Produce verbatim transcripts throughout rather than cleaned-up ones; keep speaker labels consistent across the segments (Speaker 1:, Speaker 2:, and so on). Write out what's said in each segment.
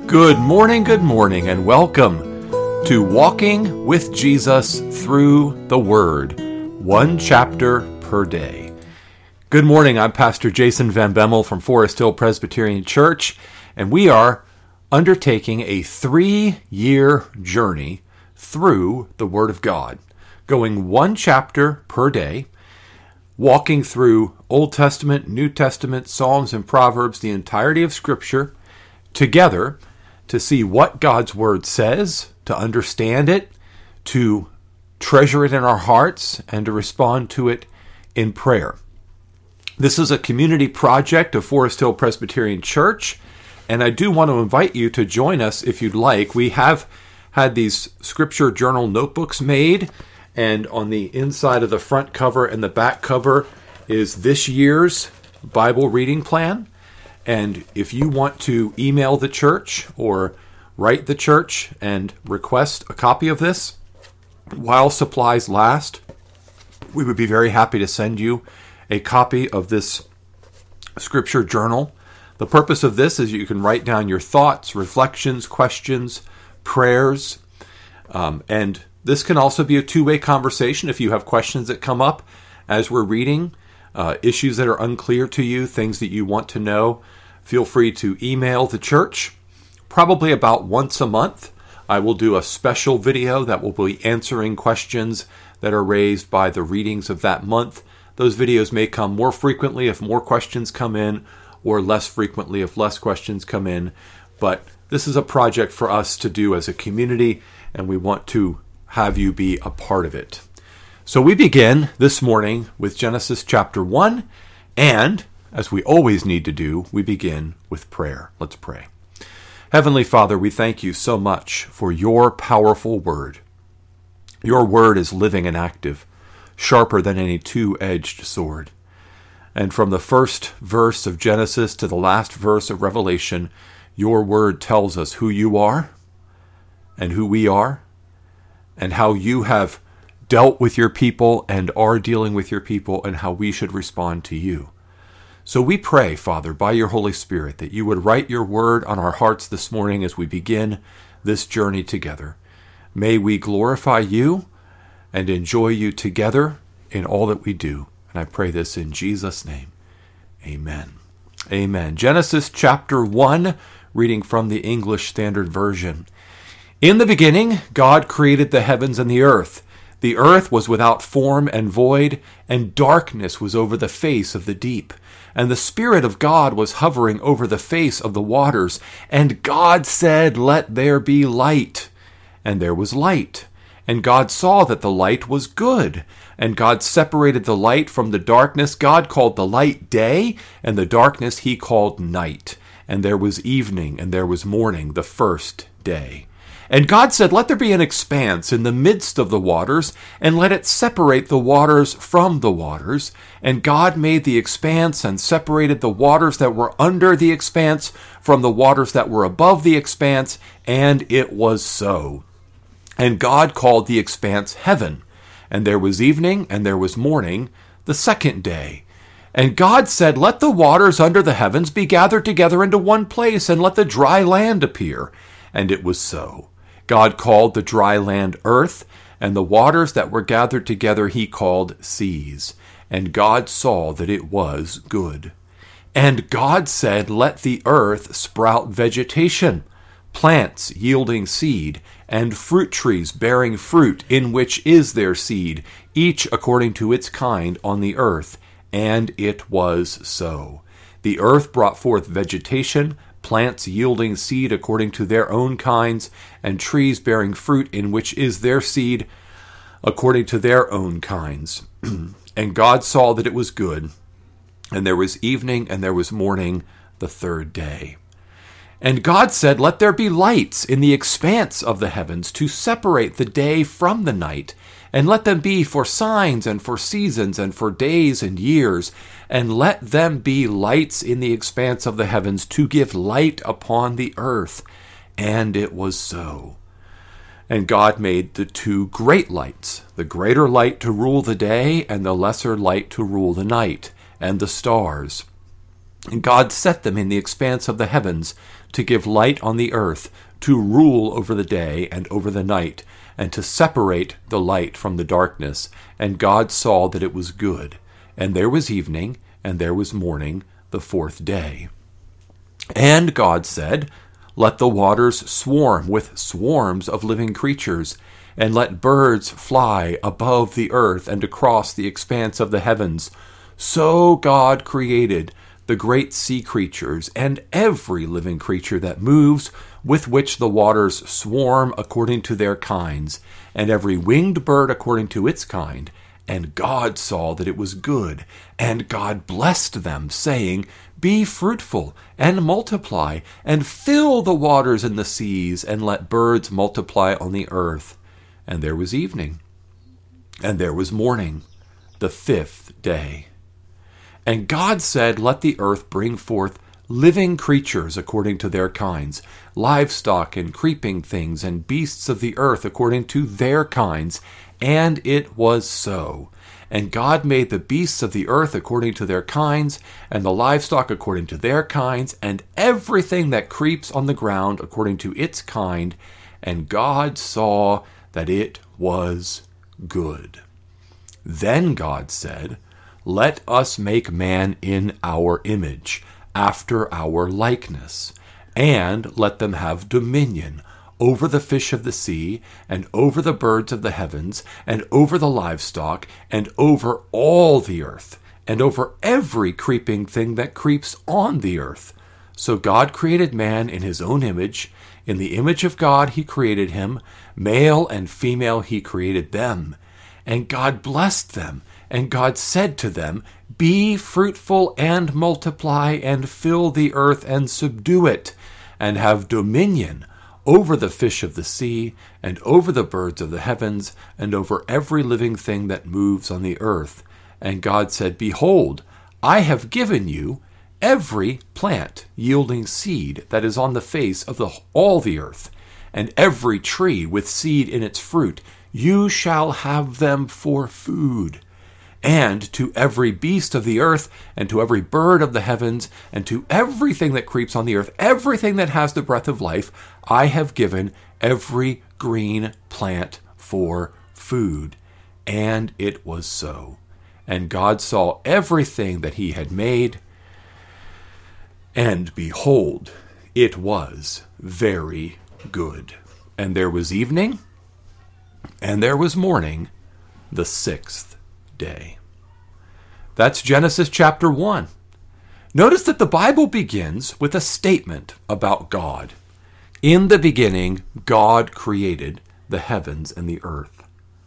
Speaker 1: Good morning, good morning, and welcome to Walking with Jesus Through the Word, one chapter per day. Good morning, I'm Pastor Jason Van Bemmel from Forest Hill Presbyterian Church, and we are undertaking a three-year journey through the Word of God, going one chapter per day, walking through Old Testament, New Testament, Psalms, and Proverbs, the entirety of Scripture, together to see what God's Word says, to understand it, to treasure it in our hearts, and to respond to it in prayer. This is a community project of Forest Hill Presbyterian Church, and I do want to invite you to join us if you'd like. We have had these Scripture Journal notebooks made, and on the inside of the front cover and the back cover is this year's Bible reading plan. And if you want to email the church or write the church and request a copy of this while supplies last, we would be very happy to send you a copy of this Scripture Journal. The purpose of this is you can write down your thoughts, reflections, questions, prayers, um, and this can also be a two-way conversation if you have questions that come up as we're reading, uh, issues that are unclear to you, things that you want to know. Feel free to email the church. Probably about once a month, I will do a special video that will be answering questions that are raised by the readings of that month. Those videos may come more frequently if more questions come in, or less frequently if less questions come in. But this is a project for us to do as a community, and we want to have you be a part of it. So we begin this morning with Genesis chapter one, and as we always need to do, we begin with prayer. Let's pray. Heavenly Father, we thank you so much for your powerful word. Your word is living and active, sharper than any two-edged sword. And from the first verse of Genesis to the last verse of Revelation, your word tells us who you are and who we are, and how you have dealt with your people and are dealing with your people, and how we should respond to you. So we pray, Father, by your Holy Spirit, that you would write your word on our hearts this morning as we begin this journey together. May we glorify you and enjoy you together in all that we do. And I pray this in Jesus' name. Amen. Amen. Genesis chapter one, reading from the English Standard Version. In the beginning, God created the heavens and the earth. The earth was without form and void, and darkness was over the face of the deep. And the Spirit of God was hovering over the face of the waters. And God said, "Let there be light." And there was light. And God saw that the light was good. And God separated the light from the darkness. God called the light day, and the darkness he called night. And there was evening, and there was morning, the first day. And God said, "Let there be an expanse in the midst of the waters, and let it separate the waters from the waters." And God made the expanse and separated the waters that were under the expanse from the waters that were above the expanse, and it was so. And God called the expanse heaven. And there was evening, and there was morning, the second day. And God said, "Let the waters under the heavens be gathered together into one place, and let the dry land appear." And it was so. God called the dry land earth, and the waters that were gathered together he called seas. And God saw that it was good. And God said, "Let the earth sprout vegetation, plants yielding seed, and fruit trees bearing fruit in which is their seed, each according to its kind on the earth." And it was so. The earth brought forth vegetation, plants yielding seed according to their own kinds, and trees bearing fruit in which is their seed according to their own kinds. And God saw that it was good. And there was evening, and there was morning, the third day. And God said, "Let there be lights in the expanse of the heavens to separate the day from the night, and let them be for signs and for seasons and for days and years, and let them be lights in the expanse of the heavens to give light upon the earth." And it was so. And God made the two great lights, the greater light to rule the day and the lesser light to rule the night, and the stars. And God set them in the expanse of the heavens to give light on the earth, to rule over the day and over the night, and to separate the light from the darkness. And God saw that it was good. And there was evening, and there was morning, the fourth day. And God said, Let the waters swarm with swarms of living creatures, and let birds fly above the earth and across the expanse of the heavens. So God created the great sea creatures, and every living creature that moves, with which the waters swarm according to their kinds, and every winged bird according to its kind. And God saw that it was good, and God blessed them, saying, Be fruitful, and multiply, and fill the waters in the seas, and let birds multiply on the earth. And there was evening, and there was morning, the fifth day. And God said, Let the earth bring forth living creatures according to their kinds, livestock and creeping things, and beasts of the earth according to their kinds. And it was so. And God made the beasts of the earth according to their kinds, and the livestock according to their kinds, and everything that creeps on the ground according to its kind. And God saw that it was good. Then God said, Let us make man in our image, after our likeness, and let them have dominion over the fish of the sea, and over the birds of the heavens, and over the livestock, and over all the earth, and over every creeping thing that creeps on the earth. So God created man in his own image. In the image of God he created him. Male and female he created them. And God blessed them. And God said to them, Be fruitful and multiply, and fill the earth and subdue it, and have dominion over the fish of the sea, and over the birds of the heavens, and over every living thing that moves on the earth. And God said, Behold, I have given you every plant yielding seed that is on the face of the, all the earth, and every tree with seed in its fruit. You shall have them for food. And to every beast of the earth, and to every bird of the heavens, and to everything that creeps on the earth, everything that has the breath of life, I have given every green plant for food. And it was so. And God saw everything that he had made, and behold, it was very good. And there was evening, and there was morning, the sixth day. That's Genesis chapter one. Notice that the Bible begins with a statement about God. In the beginning, God created the heavens and the earth.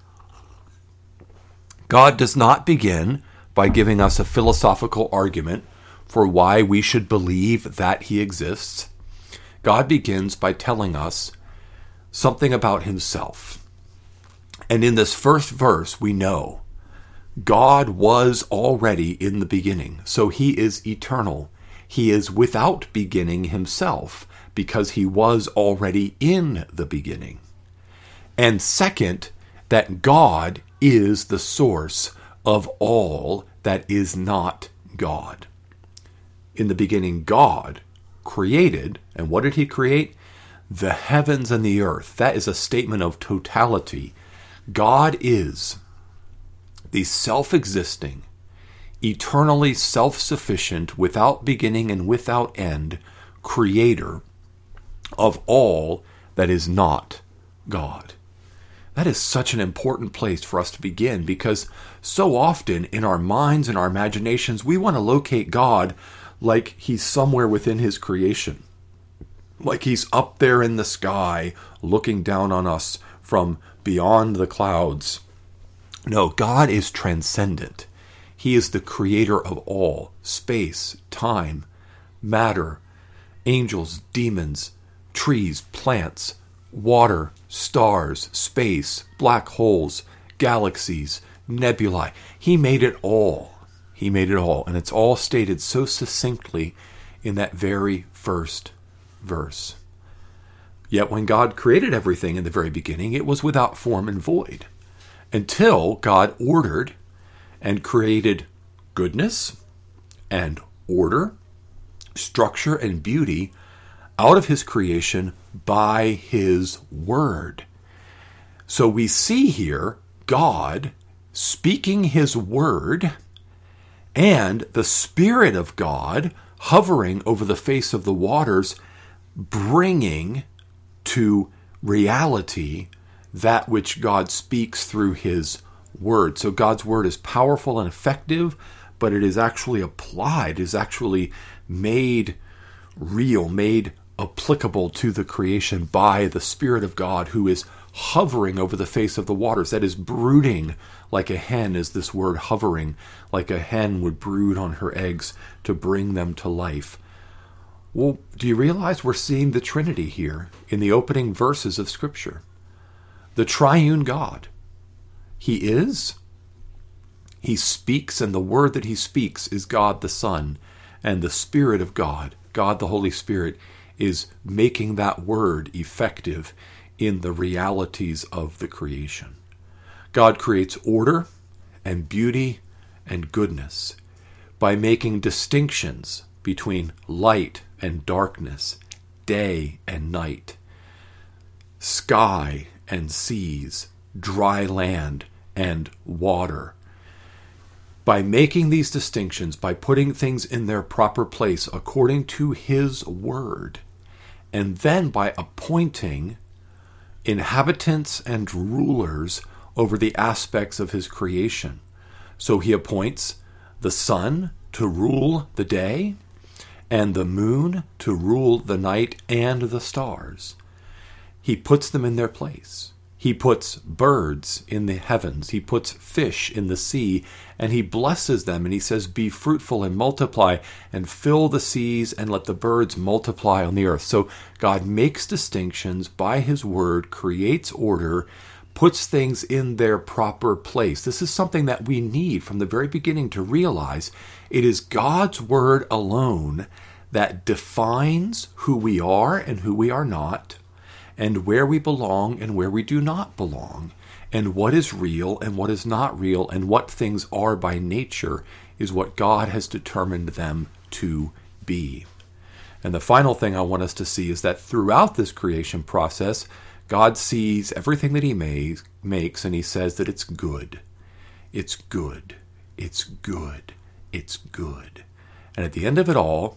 Speaker 1: God does not begin by giving us a philosophical argument for why we should believe that he exists. God begins by telling us something about himself. And in this first verse, we know God was already in the beginning, so he is eternal. He is without beginning himself, because he was already in the beginning. And second, that God is the source of all that is not God. In the beginning, God created, and what did he create? The heavens and the earth. That is a statement of totality. God is the self-existing, eternally self-sufficient, without beginning and without end, creator of all that is not God. That is such an important place for us to begin, because so often in our minds and our imaginations, we want to locate God like he's somewhere within his creation, like he's up there in the sky looking down on us from beyond the clouds. No, God is transcendent. He is the creator of all, space, time, matter, angels, demons, trees, plants, water, stars, space, black holes, galaxies, nebulae. He made it all. He made it all. And it's all stated so succinctly in that very first verse. Yet when God created everything in the very beginning, it was without form and void, until God ordered and created goodness and order structure and beauty out of his creation by his word. So we see here God speaking his word and the Spirit of God hovering over the face of the waters, bringing to reality that which God speaks through his word. So God's word is powerful and effective, but it is actually applied, is actually made real, made applicable to the creation by the Spirit of God, who is hovering over the face of the waters. That is, brooding like a hen, is this word hovering, like a hen would brood on her eggs to bring them to life. Well, do you realize we're seeing the Trinity here in the opening verses of Scripture? The triune God. He is, he speaks, and the word that he speaks is God the Son, and the Spirit of God, God the Holy Spirit, is making that word effective in the realities of the creation. God creates order and beauty and goodness by making distinctions between light and darkness, day and night, sky and seas, dry land and water. By making these distinctions, by putting things in their proper place according to his word, and then by appointing inhabitants and rulers over the aspects of his creation. So he appoints the sun to rule the day, and the moon to rule the night, and the stars. He puts them in their place. He puts birds in the heavens. He puts fish in the sea, and he blesses them, and he says, "Be fruitful and multiply, and fill the seas, and let the birds multiply on the earth." So God makes distinctions by his word, creates order, puts things in their proper place. This is something that we need from the very beginning to realize. It is God's word alone that defines who we are and who we are not, and where we belong and where we do not belong, and what is real and what is not real, and what things are by nature is what God has determined them to be. And the final thing I want us to see is that throughout this creation process, God sees everything that he may, makes, and he says that it's good. It's good. It's good. It's good. And at the end of it all,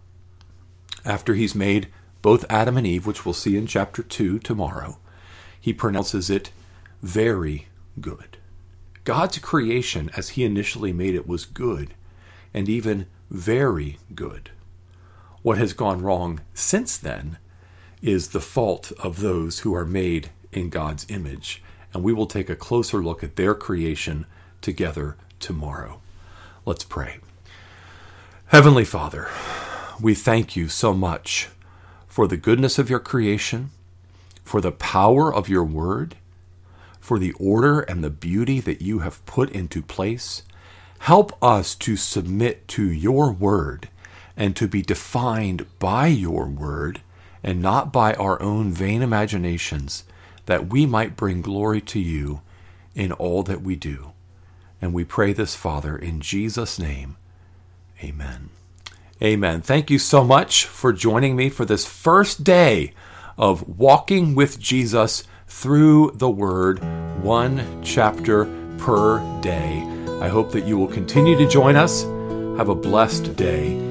Speaker 1: after he's made both Adam and Eve, which we'll see in chapter two tomorrow, he pronounces it very good. God's creation, as he initially made it, was good, and even very good. What has gone wrong since then is the fault of those who are made in God's image, and we will take a closer look at their creation together tomorrow. Let's pray. Heavenly Father, we thank you so much for the goodness of your creation, for the power of your word, for the order and the beauty that you have put into place. Help us to submit to your word and to be defined by your word and not by our own vain imaginations, that we might bring glory to you in all that we do. And we pray this, Father, in Jesus' name. Amen. Amen. Thank you so much for joining me for this first day of walking with Jesus through the Word, one chapter per day. I hope that you will continue to join us. Have a blessed day